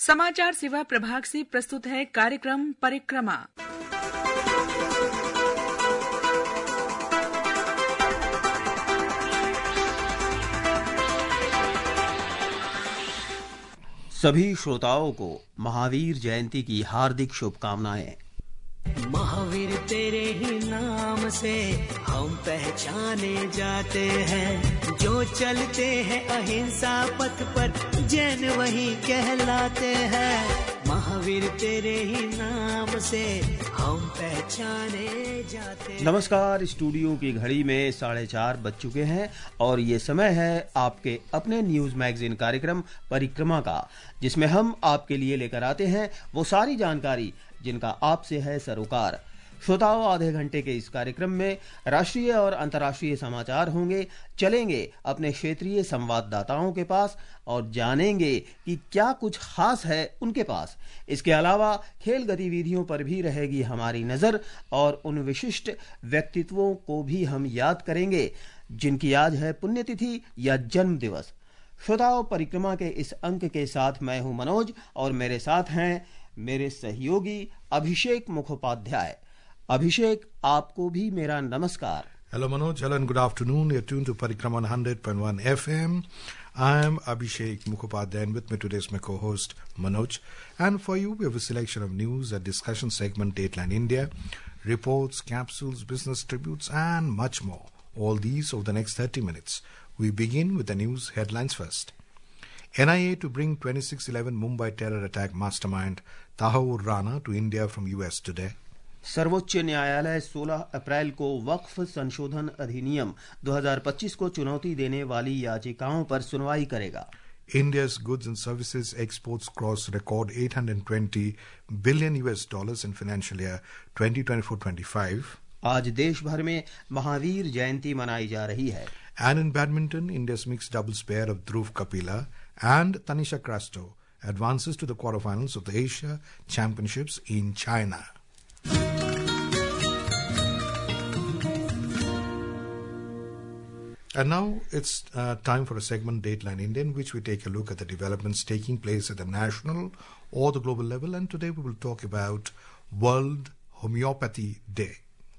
समाचार सेवा प्रभाग से प्रस्तुत है कार्यक्रम परिक्रमा। सभी श्रोताओं को महावीर जयंती की हार्दिक शुभकामनाएं। महावीर तेरे ही नाम से हम पहचाने जाते हैं, जो चलते हैं अहिंसा पथ पर जैन वही कहलाते हैं। महावीर तेरे ही नाम से हम पहचाने जाते हैं। नमस्कार, स्टूडियो की घड़ी में 4:30 बज चुके हैं और ये समय है आपके अपने न्यूज मैगजीन कार्यक्रम परिक्रमा का, जिसमें हम आपके लिए लेकर आते हैं वो सारी जानकारी जिनका आपसे है सरोकार। श्रोताओं, आधे घंटे के इस कार्यक्रम में राष्ट्रीय और अंतर्राष्ट्रीय समाचार होंगे। चलेंगे अपने क्षेत्रीय संवाददाताओं के पास और जानेंगे कि क्या कुछ खास है उनके पास। इसके अलावा खेल गतिविधियों पर भी रहेगी हमारी नजर और उन विशिष्ट व्यक्तित्वों को भी हम याद करेंगे जिनकी आज है पुण्यतिथि या जन्म दिवस। श्रोताओं, परिक्रमा के इस अंक के साथ मैं हूं मनोज और मेरे साथ हैं मेरे सहयोगी अभिषेक मुखोपाध्याय। अभिषेक, आपको भी मेरा नमस्कार। Hello Manoj, hello and good afternoon. You're tuned to Parikrama on 100.1 FM. I'm Abhishek Mukhopadhyay and with me today is my co-host Manoj. And for you, we have a selection of news, a discussion segment, Dateline India, reports, capsules, business tributes and much more. All these over the next 30 minutes. We begin with the news headlines first. NIA to bring 26/11 Mumbai terror attack mastermind Tahoor Rana to India from US today. सर्वोच्च न्यायालय 16 अप्रैल को वक्फ संशोधन अधिनियम 2025 को चुनौती देने वाली याचिकाओं पर सुनवाई करेगा। India's goods and services exports cross record $820 billion in financial year 2024-25. आज देश भर में महावीर जयंती मनाई जा रही है। And in badminton, India's mixed doubles pair of Dhruv Kapila and Tanisha Crasto advances to the quarterfinals of the Asia Championships in China. And now it's time for a segment, Dateline India, in which we take a look at the developments taking place at the national or the global level. And today we will talk about World Homeopathy Day.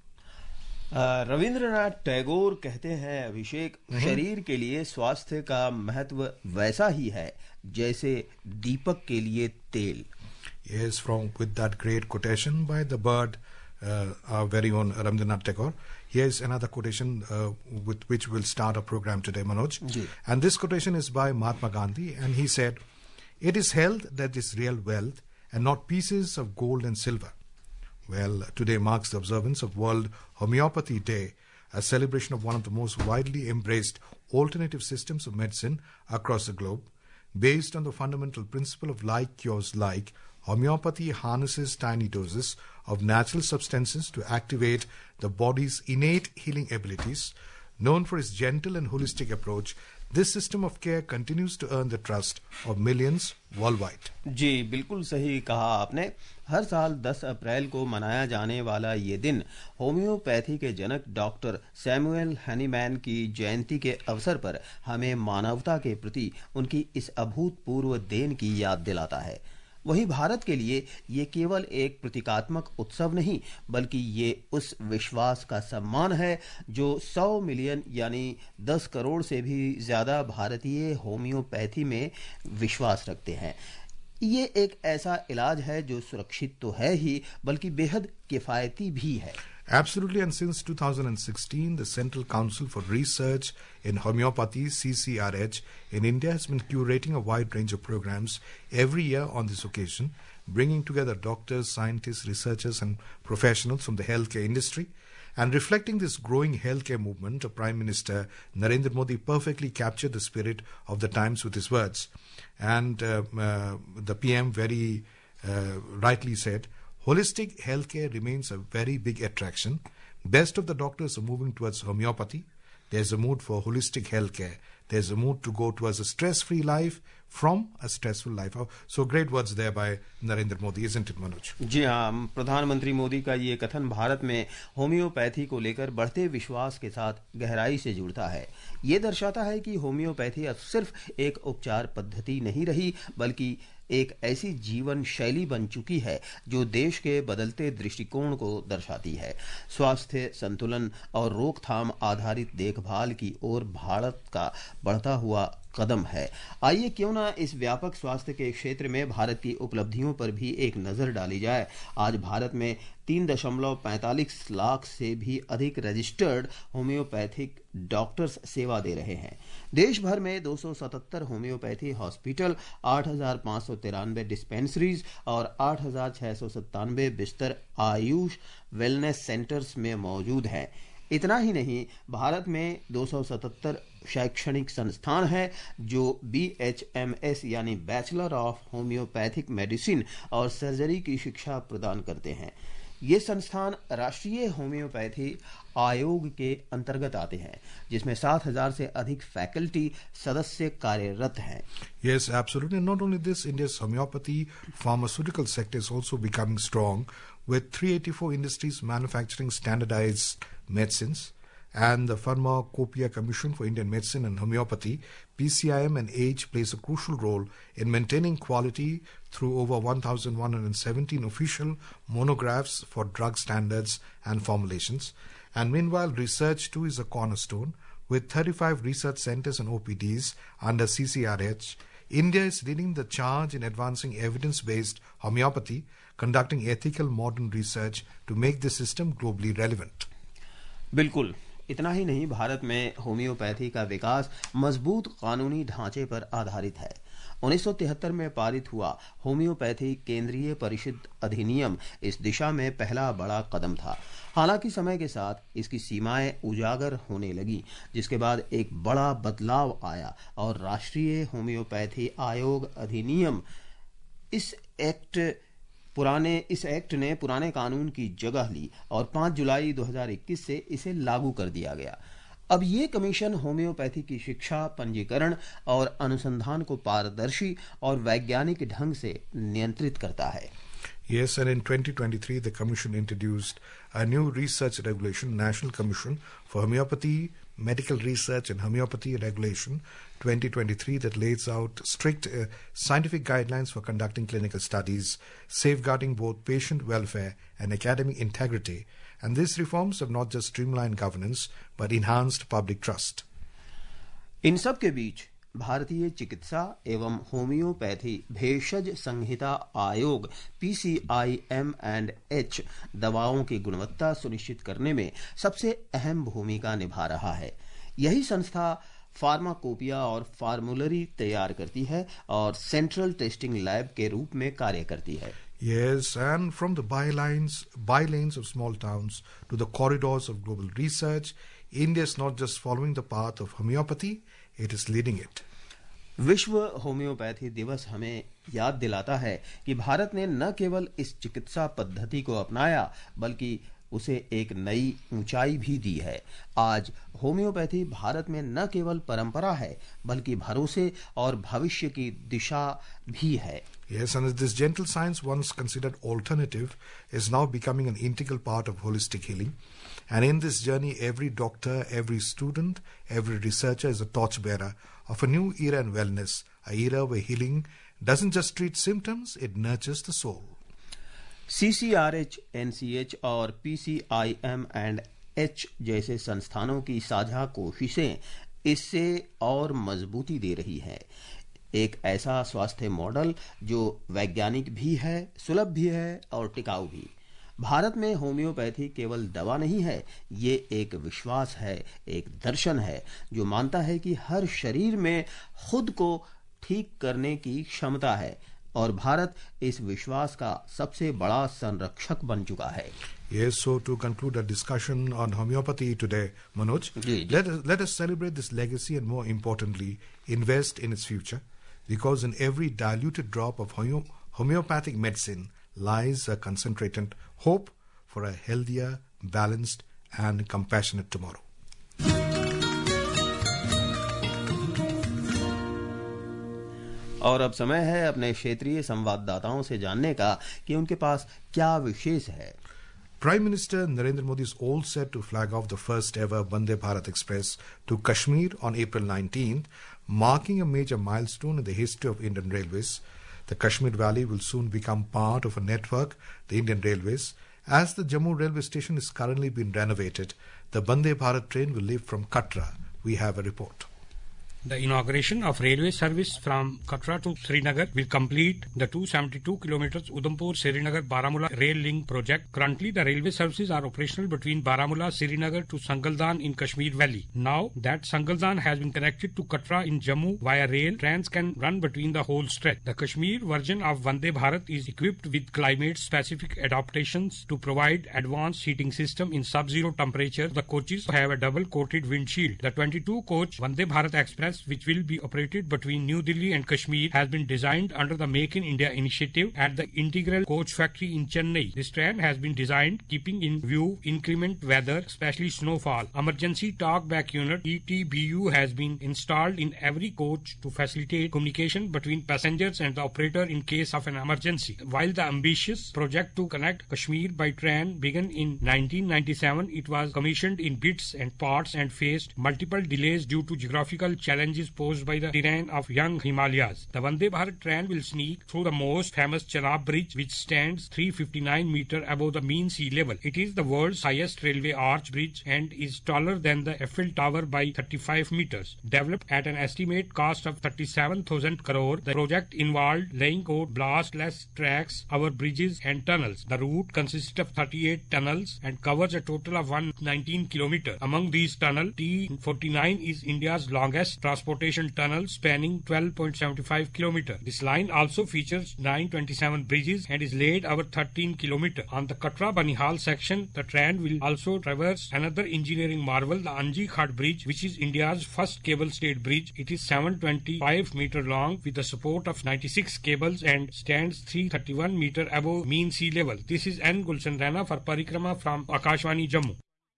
Rabindranath Tagore कहते हैं, अभिषेक, शरीर के लिए स्वास्थ्य का महत्व वैसा ही है जैसे दीपक के लिए तेल। Yes, with that great quotation by the bird, our very own Rabindranath Tagore. Here's another quotation with which we'll start our program today, Manoj. And this quotation is by Mahatma Gandhi, and he said, "It is health that is real wealth, and not pieces of gold and silver." Well, today marks the observance of World Homeopathy Day, a celebration of one of the most widely embraced alternative systems of medicine across the globe. Based on the fundamental principle of like cures like, homeopathy harnesses tiny doses of natural substances to activate the body's innate healing abilities. Known for its gentle and holistic approach, this system of care continues to earn the trust of millions worldwide. जी, बिल्कुल सही कहा आपने। हर साल 10 अप्रैल को मनाया जाने वाला ये दिन होम्योपैथी के जनक डॉक्टर सैमुअल हनीमैन की जयंती के अवसर पर हमें मानवता के प्रति उनकी इस अभूतपूर्व देन की याद दिलाता है। वहीं भारत के लिए ये केवल एक प्रतीकात्मक उत्सव नहीं, बल्कि ये उस विश्वास का सम्मान है जो 100 मिलियन यानी 10 करोड़ से भी ज्यादा भारतीय होम्योपैथी में विश्वास रखते हैं। ये एक ऐसा इलाज है जो सुरक्षित तो है ही, बल्कि बेहद किफायती भी है। Absolutely, and since 2016, the Central Council for Research in Homeopathy, CCRH, in India has been curating a wide range of programs every year on this occasion, bringing together doctors, scientists, researchers and professionals from the healthcare industry. And reflecting this growing healthcare movement, Prime Minister Narendra Modi perfectly captured the spirit of the times with his words. And the PM very rightly said, holistic healthcare remains a very big attraction. Best of the doctors are moving towards homeopathy. There's a mood for holistic healthcare. There's a mood to go towards a stress-free life from a stressful life. So great words there by Narendra Modi, isn't it, Manoj? जी हाँ, प्रधानमंत्री मोदी का ये कथन भारत में homeopathy को लेकर बढ़ते विश्वास के साथ गहराई से जुड़ता है। ये दर्शाता है कि होम्योपैथी अब सिर्फ एक उपचार पद्धति नहीं रही, बल्कि एक ऐसी जीवन शैली बन चुकी है जो देश के बदलते दृष्टिकोण को दर्शाती है। स्वास्थ्य संतुलन और रोकथाम आधारित देखभाल की ओर भारत का बढ़ता हुआ कदम है। आइए क्यों ना इस व्यापक स्वास्थ्य के क्षेत्र में भारत की उपलब्धियों पर भी एक नजर डाली जाए। आज भारत में 3.45 लाख से भी अधिक रजिस्टर्ड होम्योपैथिक डॉक्टर्स सेवा दे रहे हैं। देश भर में 277 होम्योपैथी हॉस्पिटल, 8,593 डिस्पेंसरीज और 8,697 बिस्तर आयुष वेलनेस सेंटर्स में मौजूद हैं। इतना ही नहीं, भारत में 277 शैक्षणिक संस्थान हैं जो BHMS यानी बैचलर ऑफ होम्योपैथिक मेडिसिन और सर्जरी की शिक्षा प्रदान करते हैं। ये संस्थान राष्ट्रीय होम्योपैथी आयोग के अंतर्गत आते हैं, जिसमें 7,000 से अधिक फैकल्टी सदस्य कार्यरत हैं। Yes, absolutely. Not only this, India's homeopathy pharmaceutical sector is also becoming strong, with 384 industries manufacturing standardized medicines, and the Pharmacopoeia Commission for Indian Medicine and Homeopathy, PCIM and AGE, plays a crucial role in maintaining quality through over 1,117 official monographs for drug standards and formulations. And meanwhile, research too is a cornerstone, with 35 research centers and OPDs under CCRH. India is leading the charge in advancing evidence-based homeopathy, conducting ethical modern research to make the system globally relevant. बिल्कुल, इतना ही नहीं, भारत में homeopathy का विकास मजबूत कानूनी ढांचे पर आधारित है। 1973 में पारित हुआ होम्योपैथी केंद्रीय परिषद अधिनियम इस दिशा में पहला बड़ा कदम था। हालांकि समय के साथ इसकी सीमाएं उजागर होने लगी, जिसके बाद एक बड़ा बदलाव आया और राष्ट्रीय होम्योपैथी आयोग अधिनियम इस एक्ट ने पुराने कानून की जगह ली और 5 जुलाई 2021 से इसे लागू कर दिया गया। अब ये कमीशन होम्योपैथी की शिक्षा, पंजीकरण और अनुसंधान को पारदर्शी और वैज्ञानिक ढंग से नियंत्रित करता है। Yes, and in 2023, the Commission introduced a new research regulation, National Commission for Homeopathy, Medical Research and Homeopathy Regulation 2023, that lays out strict scientific guidelines for conducting clinical studies, safeguarding both patient welfare and academic integrity. And these reforms have not just streamlined governance, but enhanced public trust. इन सब के बीच भारतीय चिकित्सा एवं homeopathy भेषज संहिता आयोग PCIM&H दवाओं की गुणवत्ता सुनिश्चित करने में सबसे अहम भूमिका निभा रहा है। यही संस्था फार्माकोपिया और फार्मूलरी तैयार करती है और सेंट्रल टेस्टिंग लैब के रूप में कार्य करती है। Yes, and from the bylanes of small towns to the corridors of global research, India is not just following the path of homeopathy, it is leading it. विश्व होम्योपैथी दिवस हमें याद दिलाता है कि भारत ने न केवल इस चिकित्सा पद्धति को अपनाया, बल्कि उसे एक नई ऊंचाई भी दी है। आज होम्योपैथी भारत में न केवल परंपरा है, बल्कि भरोसे और भविष्य की दिशा भी है। Yes, and this gentle science, once considered alternative, is now becoming an integral part of holistic healing. And in this journey, every doctor, every student, every researcher is a torchbearer of a new era in wellness, a era where healing doesn't just treat symptoms, it nurtures the soul. CCRH, NCH और PCIM&H जैसे संस्थानों की साझा कोशिशें इससे और मजबूती दे रही हैं। एक ऐसा स्वास्थ्य मॉडल जो वैज्ञानिक भी है, सुलभ भी है और टिकाऊ भी। भारत में होम्योपैथी केवल दवा नहीं है, ये एक विश्वास है, एक दर्शन है जो मानता है कि हर शरीर में खुद को ठीक करने की क्षमता है और भारत इस विश्वास का सबसे बड़ा संरक्षक बन चुका है। Yes, so to conclude our discussion on homeopathy today, Manoj, let us celebrate this legacy and more importantly, invest in its future, because in every diluted drop of homeopathic medicine lies a concentrated hope for a healthier, balanced and compassionate tomorrow. और अब समय है अपने क्षेत्रीय संवाददाताओं से जानने का कि उनके पास क्या विशेष है। Prime Minister Narendra Modi is all set to flag off the first ever Vande Bharat Express to Kashmir on April 19th, marking a major milestone in the history of Indian Railways. The Kashmir Valley will soon become part of a network, the Indian Railways. As the Jammu railway station is currently being renovated, the Vande Bharat train will leave from Katra. We have a report. The inauguration of railway service from Katra to Srinagar will complete the 272 kilometers Udhampur-Srinagar-Baramulla rail link project. Currently, the railway services are operational between Baramulla, Srinagar to Sangaldan in Kashmir Valley. Now that Sangaldan has been connected to Katra in Jammu via rail, trains can run between the whole stretch. The Kashmir version of Vande Bharat is equipped with climate-specific adaptations to provide advanced heating system in sub-zero temperature. The coaches have a double-coated windshield. The 22-coach Vande Bharat Express, which will be operated between New Delhi and Kashmir, has been designed under the Make in India initiative at the Integral Coach Factory in Chennai. This train has been designed keeping in view inclement weather, especially snowfall. Emergency Talkback Unit ETBU has been installed in every coach to facilitate communication between passengers and the operator in case of an emergency. While the ambitious project to connect Kashmir by train began in 1997, it was commissioned in bits and parts and faced multiple delays due to geographical challenges posed by the terrain of young Himalayas. The Vande Bharat train will sneak through the most famous Chenab Bridge, which stands 359 meters above the mean sea level. It is the world's highest railway arch bridge and is taller than the Eiffel Tower by 35 meters. Developed at an estimate cost of 37,000 crore, the project involved laying out blastless tracks over bridges and tunnels. The route consists of 38 tunnels and covers a total of 119 kilometers. Among these tunnels, T49 is India's longest transportation tunnel spanning 12.75 kilometers. This line also features 927 bridges and is laid over 13 kilometers. On the Katra-Banihal section, the train will also traverse another engineering marvel, the Anji Khat Bridge, which is India's first cable-stayed bridge. It is 725 meters long with the support of 96 cables and stands 331 meters above mean sea level. This is N. Gulshan Rana for Parikrama from Akashvani, Jammu.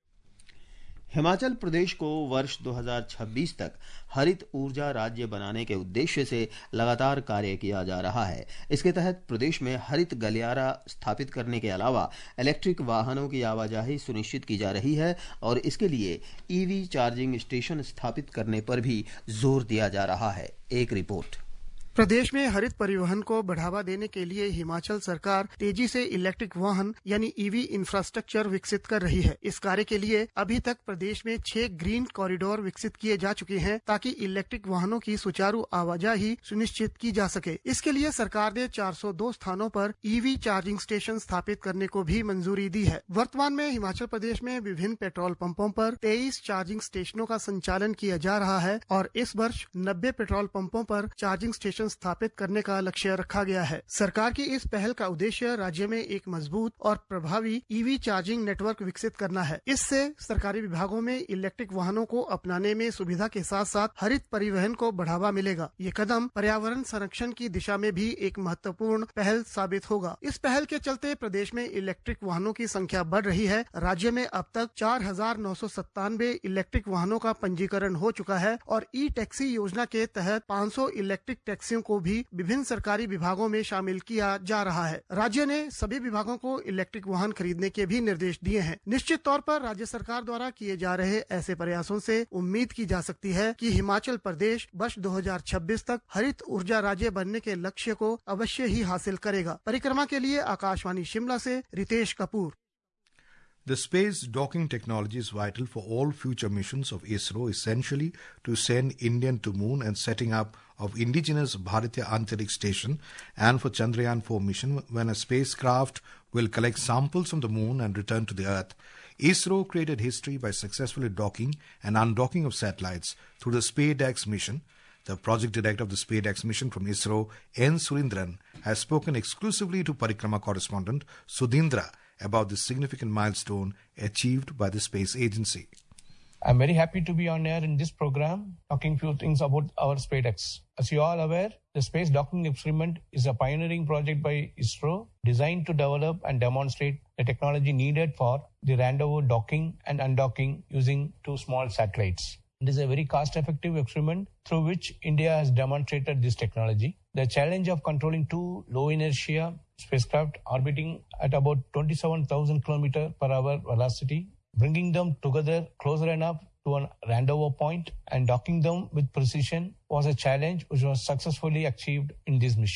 Himachal Pradesh को वर्ष 2026 तक हरित ऊर्जा राज्य बनाने के उद्देश्य से लगातार कार्य किया जा रहा है। इसके तहत प्रदेश में हरित गलियारा स्थापित करने के अलावा इलेक्ट्रिक वाहनों की आवाजाही सुनिश्चित की जा रही है और इसके लिए ईवी चार्जिंग स्टेशन स्थापित करने पर भी जोर दिया जा रहा है। एक रिपोर्ट। प्रदेश में हरित परिवहन को बढ़ावा देने के लिए हिमाचल सरकार तेजी से इलेक्ट्रिक वाहन यानी ईवी इंफ्रास्ट्रक्चर विकसित कर रही है। इस कार्य के लिए अभी तक प्रदेश में 6 ग्रीन कॉरिडोर विकसित किए जा चुके हैं ताकि इलेक्ट्रिक वाहनों की सुचारू आवाजाही सुनिश्चित की जा सके। इसके लिए सरकार ने 402 स्थानों पर ईवी चार्जिंग स्टेशन स्थापित करने को भी मंजूरी दी है। वर्तमान में हिमाचल प्रदेश में विभिन्न पेट्रोल पंपों पर 23 चार्जिंग स्टेशनों का संचालन किया जा रहा है और इस वर्ष 90 पेट्रोल पंपों पर चार्जिंग स्टेशन स्थापित करने का लक्ष्य रखा गया है। सरकार की इस पहल का उद्देश्य राज्य में एक मजबूत और प्रभावी ईवी चार्जिंग नेटवर्क विकसित करना है। इससे सरकारी विभागों में इलेक्ट्रिक वाहनों को अपनाने में सुविधा के साथ साथ हरित परिवहन को बढ़ावा मिलेगा। ये कदम पर्यावरण संरक्षण की दिशा में भी एक महत्वपूर्ण पहल साबित होगा। इस पहल के चलते प्रदेश में इलेक्ट्रिक वाहनों की संख्या बढ़ रही है। राज्य में अब तक 4,997 इलेक्ट्रिक वाहनों का पंजीकरण हो चुका है और ई टैक्सी योजना के तहत 500 इलेक्ट्रिक टैक्सियों को भी विभिन्न सरकारी विभागों में शामिल किया जा रहा है। राज्य ने सभी विभागों को इलेक्ट्रिक वाहन खरीदने के भी निर्देश दिए हैं। निश्चित तौर पर राज्य सरकार द्वारा किए जा रहे ऐसे प्रयासों से उम्मीद की जा सकती है कि हिमाचल प्रदेश वर्ष 2026 तक हरित ऊर्जा राज्य बनने के लक्ष्य को अवश्य ही हासिल करेगा। परिक्रमा के लिए आकाशवाणी शिमला से Ritesh Kapoor. The space docking technology is vital for all future missions of ISRO, essentially to send Indian to moon and setting up of indigenous Bharatiya Antarik Station, and for Chandrayaan 4 mission when a spacecraft will collect samples from the moon and return to the Earth. ISRO created history by successfully docking and undocking of satellites through the SpaceX mission. The project director of the SpaceX mission from ISRO, N. Surindran, has spoken exclusively to Parikrama correspondent Sudhindra about this significant milestone achieved by the space agency. I'm very happy to be on air in this program talking few things about our SpaceX. As you are all aware, the space docking experiment is a pioneering project by ISRO designed to develop and demonstrate the technology needed for the rendezvous docking and undocking using 2 small satellites. It is a very cost-effective experiment through which India has demonstrated this technology. The challenge of controlling 2 low-inertia spacecraft orbiting at about 27,000 km per hour velocity, bringing them together closer enough to a rendezvous point and docking them with precision was a challenge which was successfully achieved in this mission.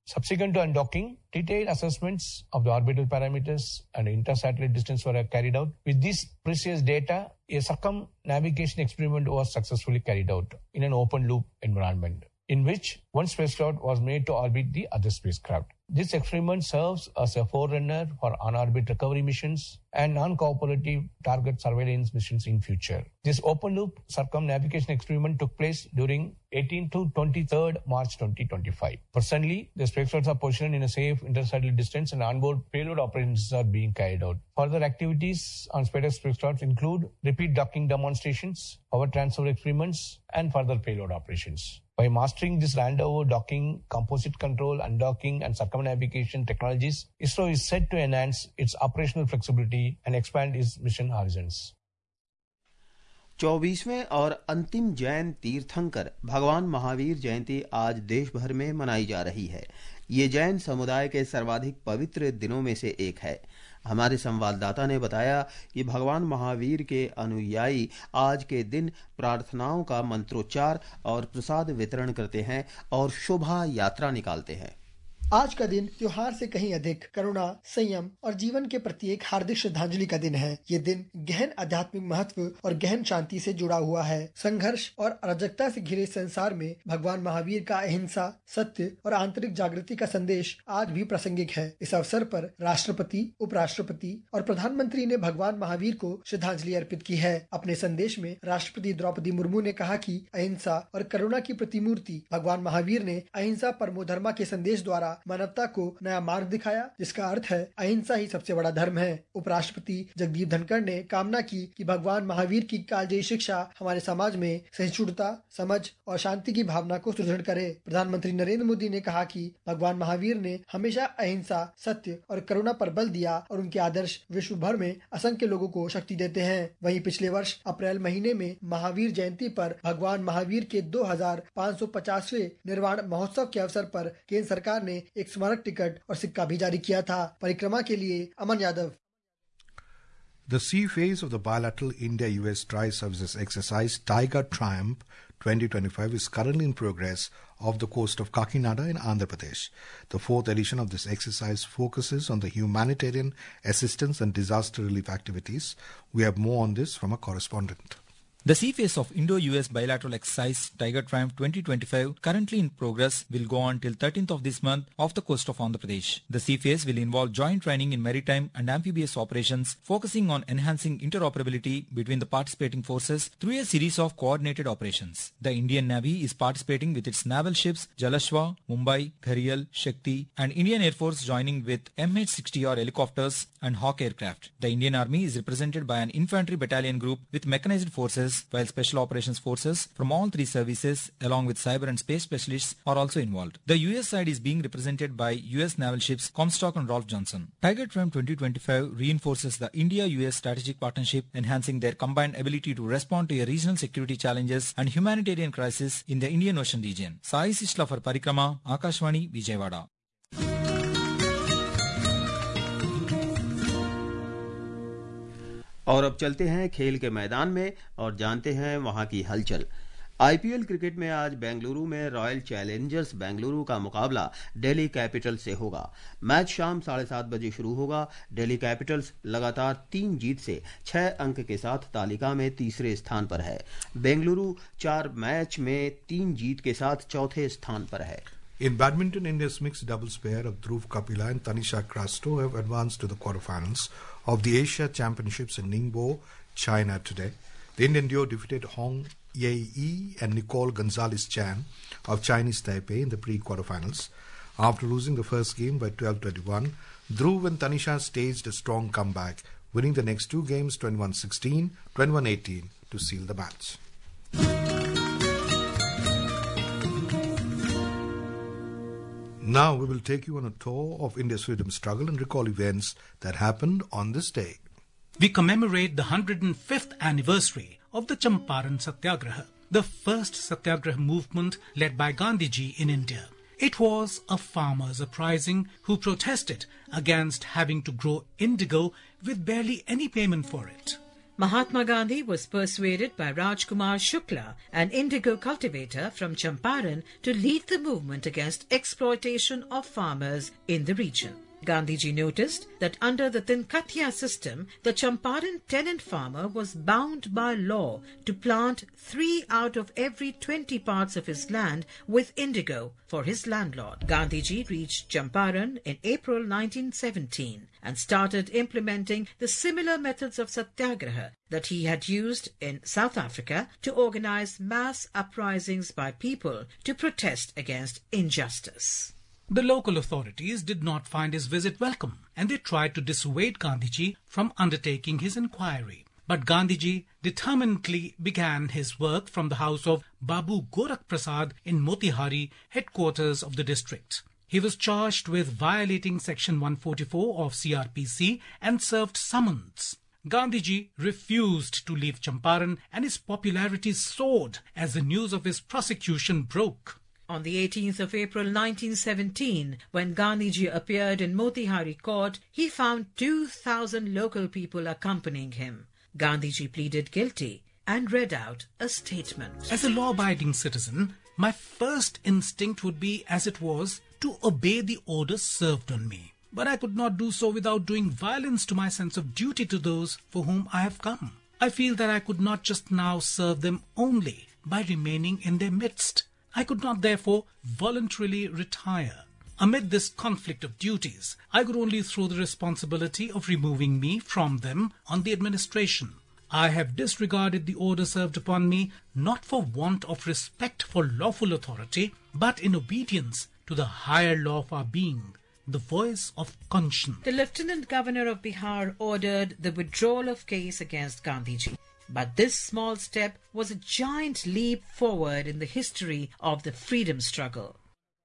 Subsequent to undocking, detailed assessments of the orbital parameters and inter-satellite distance were carried out. With this precious data, a circumnavigation experiment was successfully carried out in an open-loop environment, in which one spacecraft was made to orbit the other spacecraft. This experiment serves as a forerunner for on-orbit recovery missions and non-cooperative target surveillance missions in future. This open-loop circumnavigation experiment took place during 18 to 23rd March 2025. Presently, the spacecrafts are positioned in a safe intersatellite distance and onboard payload operations are being carried out. Further activities on SpaceX spacecrafts include repeat docking demonstrations, power transfer experiments, and further payload operations. By mastering this randover docking, composite control, undocking, and circumnavigation technologies, ISRO is set to enhance its operational flexibility and expand its mission horizons. 24वें और अंतिम जैन तीर्थंकर भगवान महावीर जयंती आज देश भर में मनाई जा रही है। ये जैन समुदाय के सर्वाधिक पवित्र दिनों में से एक है। हमारे संवाददाता ने बताया कि भगवान महावीर के अनुयायी आज के दिन प्रार्थनाओं का मंत्रोच्चार और प्रसाद वितरण करते हैं और शोभा यात्रा निकालते हैं। आज का दिन त्योहार से कहीं अधिक करुणा, संयम और जीवन के प्रति एक हार्दिक श्रद्धांजलि का दिन है। ये दिन गहन आध्यात्मिक महत्व और गहन शांति से जुड़ा हुआ है। संघर्ष और अराजकता से घिरे संसार में भगवान महावीर का अहिंसा, सत्य और आंतरिक जागृति का संदेश आज भी प्रासंगिक है। इस अवसर पर राष्ट्रपति, उपराष्ट्रपति और प्रधानमंत्री ने भगवान महावीर को श्रद्धांजलि अर्पित की है। अपने संदेश में राष्ट्रपति द्रौपदी मुर्मू ने कहा कि अहिंसा और करुणा की प्रतिमूर्ति भगवान महावीर ने अहिंसा परमो धर्मा के संदेश द्वारा मानवता को नया मार्ग दिखाया, जिसका अर्थ है अहिंसा ही सबसे बड़ा धर्म है। उपराष्ट्रपति जगदीप धनखड़ ने कामना की कि भगवान महावीर की कालजयी शिक्षा हमारे समाज में सहिष्णुता, समझ और शांति की भावना को सुदृढ़ करे। प्रधानमंत्री नरेंद्र मोदी ने कहा कि भगवान महावीर ने हमेशा अहिंसा, सत्य और करुणा पर बल दिया और उनके आदर्श विश्व भर में असंख्य लोगों को शक्ति देते हैं। वहीं पिछले वर्ष अप्रैल महीने में महावीर जयंती पर भगवान महावीर के 2550वें निर्वाण महोत्सव के अवसर पर केंद्र सरकार ने एक स्मारक टिकट और सिक्का भी जारी किया था। परिक्रमा के लिए अमन Yadav. The sea phase of the bilateral India-US Tri-Services exercise Tiger Triumph 2025 is currently in progress off the coast of Kakinada in Andhra Pradesh. The fourth edition of this exercise focuses on the humanitarian assistance and disaster relief activities. We have more on this from a correspondent. The sea phase of Indo-US bilateral exercise Tiger Triumph 2025, currently in progress, will go on till 13th of this month off the coast of Andhra Pradesh. The sea phase will involve joint training in maritime and amphibious operations, focusing on enhancing interoperability between the participating forces through a series of coordinated operations. The Indian Navy is participating with its naval ships Jalashwa, Mumbai, Gharial, Shakti, and Indian Air Force joining with MH-60R helicopters and Hawk aircraft. The Indian Army is represented by an infantry battalion group with mechanized forces, while Special Operations Forces from all three services along with cyber and space specialists are also involved. The US side is being represented by US naval ships Comstock and Rolf Johnson. Tiger Triumph 2025 reinforces the India-US strategic partnership, enhancing their combined ability to respond to regional security challenges and humanitarian crisis in the Indian Ocean region. Sai Sishla for Parikrama, Akashvani, Vijayawada. और अब चलते हैं खेल के मैदान में और जानते हैं वहां की हलचल। आईपीएल क्रिकेट में आज बेंगलुरु में रॉयल चैलेंजर्स बेंगलुरु का मुकाबला दिल्ली कैपिटल्स से होगा। मैच शाम 7:30 बजे शुरू होगा। दिल्ली कैपिटल्स लगातार 3 जीत से 6 अंक के साथ तालिका में तीसरे स्थान पर है। बेंगलुरु 4 मैच में 3 जीत के साथ चौथे स्थान पर है। In badminton, India's mixed doubles pair of Dhruv Kapila and Tanisha Crasto have advanced to the quarterfinals of the Asia Championships in Ningbo, China today. The Indian duo defeated Hong Ye-yi and Nicole Gonzalez-Chan of Chinese Taipei in the pre-quarterfinals. After losing the first game by 12-21, Dhruv and Tanisha staged a strong comeback, winning the next 2 games 21-16, 21-18 to seal the match. Now we will take you on a tour of India's freedom struggle and recall events that happened on this day. We commemorate the 105th anniversary of the Champaran Satyagraha, the first Satyagraha movement led by Gandhiji in India. It was a farmers' uprising who protested against having to grow indigo with barely any payment for it. Mahatma Gandhi was persuaded by Rajkumar Shukla, an indigo cultivator from Champaran, to lead the movement against exploitation of farmers in the region. Gandhiji noticed that under the Tinkatya system, the Champaran tenant farmer was bound by law to plant 3 out of every 20 parts of his land with indigo for his landlord. Gandhiji reached Champaran in April 1917 and started implementing the similar methods of satyagraha that he had used in South Africa to organize mass uprisings by people to protest against injustice. The local authorities did not find his visit welcome, and they tried to dissuade Gandhiji from undertaking his inquiry. But Gandhiji determinedly began his work from the house of Babu Gorakh Prasad in Motihari, headquarters of the district. He was charged with violating Section 144 of CRPC and served summons. Gandhiji refused to leave Champaran, and his popularity soared as the news of his prosecution broke. On the 18th of April 1917, when Gandhiji appeared in Motihari court, he found 2,000 local people accompanying him. Gandhiji pleaded guilty and read out a statement. As a law-abiding citizen, my first instinct would be, as it was, to obey the orders served on me. But I could not do so without doing violence to my sense of duty to those for whom I have come. I feel that I could not just now serve them only by remaining in their midst. I could not, therefore, voluntarily retire. Amid this conflict of duties, I could only throw the responsibility of removing me from them on the administration. I have disregarded the order served upon me, not for want of respect for lawful authority, but in obedience to the higher law of our being, the voice of conscience. The Lieutenant Governor of Bihar ordered the withdrawal of case against Gandhiji. But this small step was a giant leap forward in the history of the freedom struggle.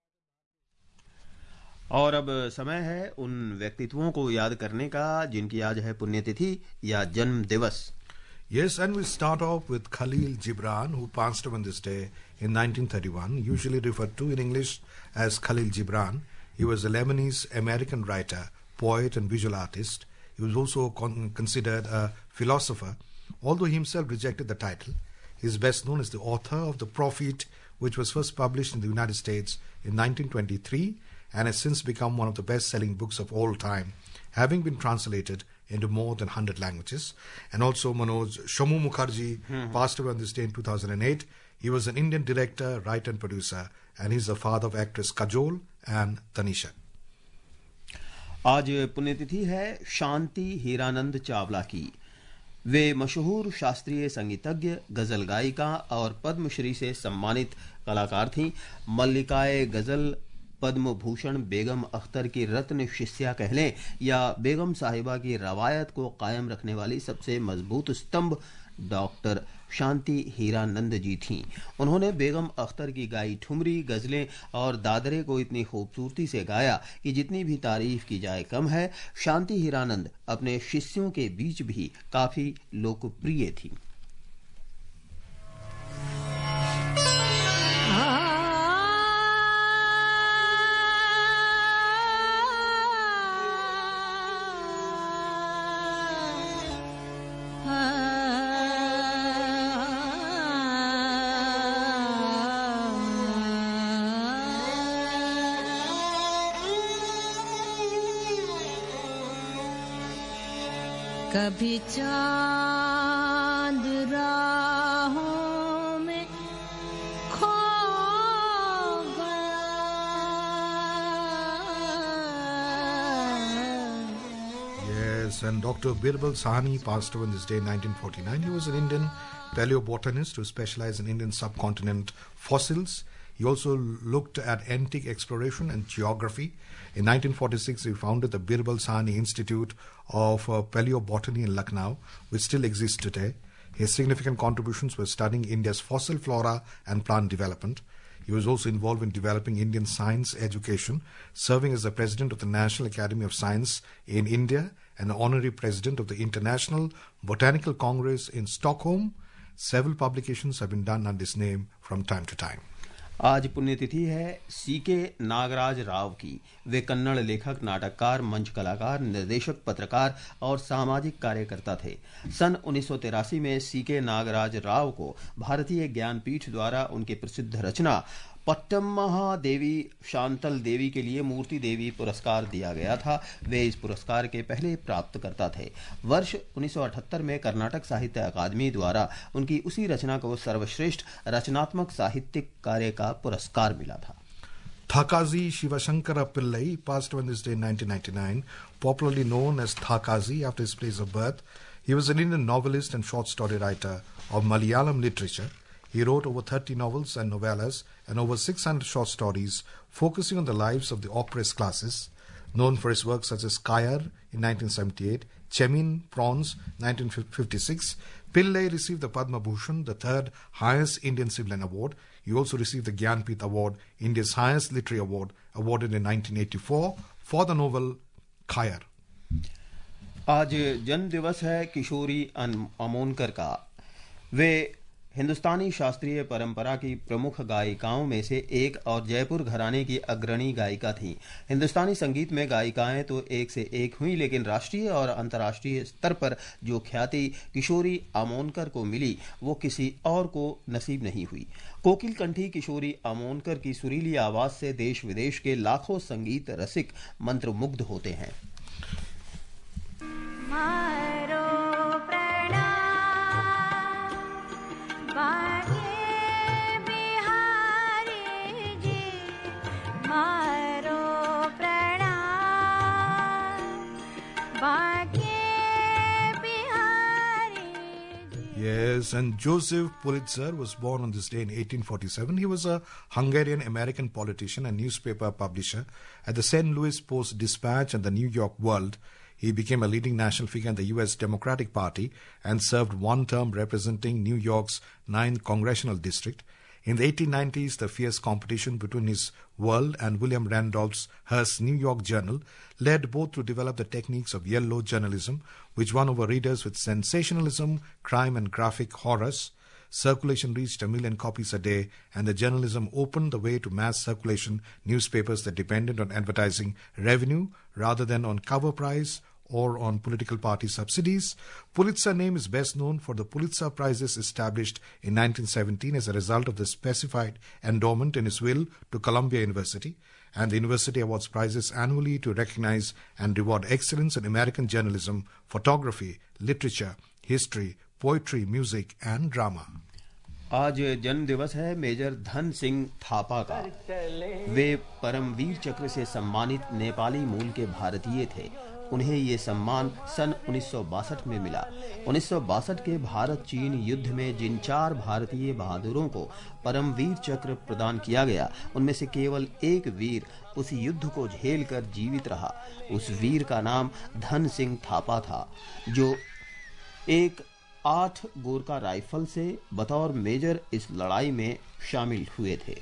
और अब समय है उन व्यक्तित्वों को याद करने का जिनकी आज है पुण्यतिथि या जन्म दिवस. Yes, and we start off with Khalil Gibran, who passed away on this day in 1931, usually referred to in English as Khalil Gibran. He was a Lebanese-American writer, poet and visual artist. He was also considered a philosopher. Although he himself rejected the title, he is best known as the author of The Prophet, which was first published in the United States in 1923 and has since become one of the best-selling books of all time, having been translated into more than 100 languages. And also Manoj, Shamu Mukherjee passed away on this day in 2008. He was an Indian director, writer and producer, and he's the father of actress Kajol and Tanisha. आज पुण्यतिथि है शांति हीरानंद चावला की. वे मशहूर शास्त्रीय संगीतज्ञ, गजल गायिका और पद्मश्री से सम्मानित कलाकार थीं. मल्लिकाए गजल पद्म भूषण बेगम अख्तर की रत्न शिष्या कह लें या बेगम साहिबा की रवायत को कायम रखने वाली सबसे मजबूत स्तंभ डॉक्टर शांति हीरानंद जी थीं. उन्होंने बेगम अख्तर की गाई ठुमरी, गजलें और दादरे को इतनी खूबसूरती से गाया कि जितनी भी तारीफ की जाए कम है. शांति हीरानंद अपने शिष्यों के बीच भी काफी लोकप्रिय थीं. कभी चांद राहों में खो गया. Yes, and Dr. Birbal Sahni passed away on this day in 1949. He was an Indian paleobotanist who specialized in Indian subcontinent fossils. He also looked at antique exploration and geography. In 1946, he founded the Birbal Sahni Institute of Paleobotany in Lucknow, which still exists today. His significant contributions were studying India's fossil flora and plant development. He was also involved in developing Indian science education, serving as the president of the National Academy of Science in India and the honorary president of the International Botanical Congress in Stockholm. Several publications have been done under his name from time to time. आज पुण्यतिथि है C K Nagraj Rao की। वे कन्नड़ लेखक, नाटककार, मंच कलाकार, निर्देशक, पत्रकार और सामाजिक कार्यकर्ता थे। सन 1983 में सीके नागराज राव को भारतीय ज्ञानपीठ द्वारा उनकी प्रसिद्ध रचना पट्टम्मा देवी शांतल देवी के लिए मूर्ति देवी पुरस्कार दिया गया था। वे इस पुरस्कार के पहले प्राप्तकर्ता थे। वर्ष 1978 में कर्नाटक साहित्य अकादमी द्वारा उनकी उसी रचना को सर्वश्रेष्ठ रचनात्मक साहित्यिक कार्य का पुरस्कार मिला था। Thakazi Shivashankara Pillai passed away on this day in 1999, popularly known as Thakazi after his place of birth. He was an Indian novelist and short story writer of Malayalam literature. He wrote over 30 novels and novellas and over 600 short stories focusing on the lives of the oppressed classes. Known for his works such as Kayar in 1978, Chemin, Prawns 1956, Pillai received the Padma Bhushan, the third highest Indian civilian award. He also received the Gyanpith Award, India's highest literary award, awarded in 1984 for the novel Kayar. आज जन्म दिवस है किशोरी अमोनकर का। वे हिंदुस्तानी शास्त्रीय परंपरा की प्रमुख गायिकाओं में से एक और जयपुर घराने की अग्रणी गायिका थीं। हिंदुस्तानी संगीत में गायिकाएं तो एक से एक हुई, लेकिन राष्ट्रीय और अंतर्राष्ट्रीय स्तर पर जो ख्याति किशोरी आमोनकर को मिली वो किसी और को नसीब नहीं हुई। कोकिल कंठी किशोरी आमोनकर की सुरीली आवाज से देश विदेश के लाखों संगीत रसिक मंत्रमुग्ध होते हैं। Yes, and Joseph Pulitzer was born on this day in 1847. He was a Hungarian-American politician and newspaper publisher at the St. Louis Post-Dispatch and the New York World. He became a leading national figure in the U.S. Democratic Party and served one term representing New York's 9th Congressional District. In the 1890s, the fierce competition between his World and William Randolph Hearst's New York Journal led both to develop the techniques of yellow journalism, which won over readers with sensationalism, crime, and graphic horrors. Circulation reached 1 million copies a day, and the journalism opened the way to mass circulation newspapers that depended on advertising revenue rather than on cover price or on political party subsidies. Pulitzer name is best known for the Pulitzer Prizes established in 1917 as a result of the specified endowment in his will to Columbia University, and the university awards prizes annually to recognize and reward excellence in American journalism, photography, literature, history, poetry, music and drama. आज जन्म दिवस है major Dhan Singh Thapa का। वे परमवीर चक्र से सम्मानित नेपाली मूल के भारतीय थे। उन्हें ये सम्मान सन 1962 में मिला। 1962 के भारत चीन युद्ध में जिन 4 भारतीय बहादुरों को परमवीर चक्र प्रदान किया गया, उनमें से केवल एक वीर उस युद्ध को झेलकर जीवित रहा। उस वीर का नाम धन सिंह थापा था, जो एक 8 गोरखा राइफल से बतौर मेजर इस लड़ाई में शामिल हुए थे।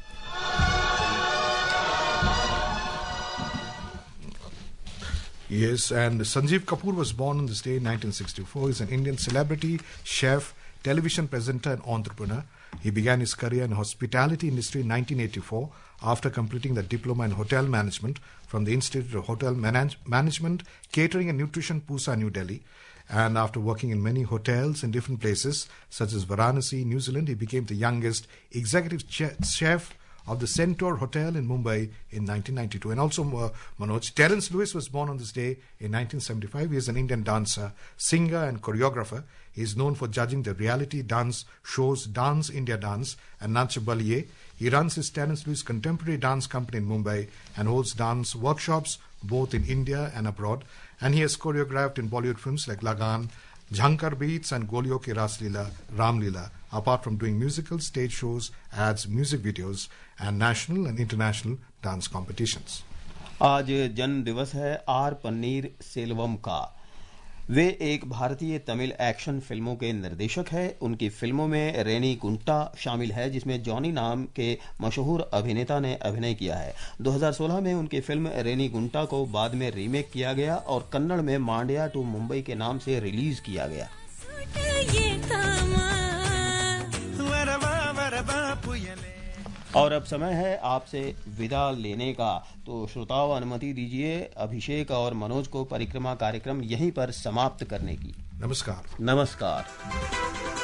Yes, and Sanjeev Kapoor was born on this day in 1964. He's an Indian celebrity, chef, television presenter and entrepreneur. He began his career in the hospitality industry in 1984 after completing the diploma in hotel management from the Institute of Hotel Management, Catering and Nutrition, Pusa, New Delhi. And after working in many hotels in different places, such as Varanasi, New Zealand, he became the youngest executive chef of the Centaur Hotel in Mumbai in 1992. And also, Manoj, Terence Lewis was born on this day in 1975. He is an Indian dancer, singer and choreographer. He is known for judging the reality dance shows Dance India Dance and Nach Baliye. He runs his Terence Lewis Contemporary Dance Company in Mumbai and holds dance workshops both in India and abroad. And he has choreographed in Bollywood films like Lagan, Jhankar Beats and Golio Ki Ras Leela, Ram Leela, apart from doing musicals, stage shows, ads, music videos and national and international dance competitions. आज जन्म दिवस है are Panneer Selvam का। वे एक भारतीय Tamil action फिल्मों के निर्देशक हैं। उनकी फिल्मों में रेनी गुंटा शामिल है, जिसमें जॉनी नाम के मशहूर अभिनेता ने अभिनय किया है। 2016 में उनकी फिल्म रेनी गुंटा को बाद में रीमेक किया गया और कन्नड़ में मांड्या टू मुंबई के नाम से रिलीज किया गया। और अब समय है आपसे विदा लेने का, तो श्रोताओं अनुमति दीजिए अभिषेक और मनोज को परिक्रमा कार्यक्रम यहीं पर समाप्त करने की। नमस्कार। नमस्कार।